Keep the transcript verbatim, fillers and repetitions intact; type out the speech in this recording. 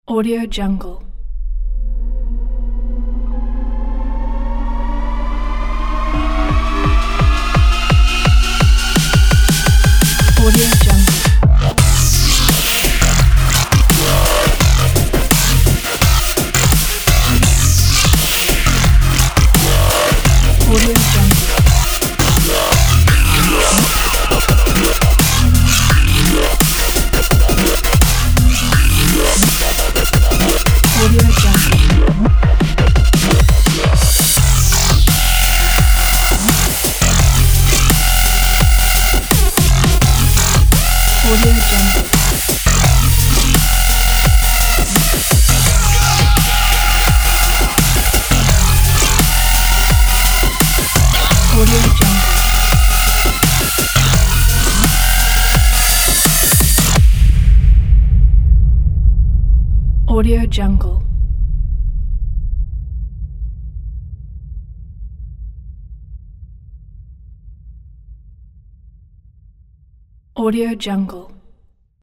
Audio Jungle. Audio Jungle. Audio Jungle. Audio Jungle. Audio Jungle. Audio Jungle. Audio Jungle. Audio Jungle.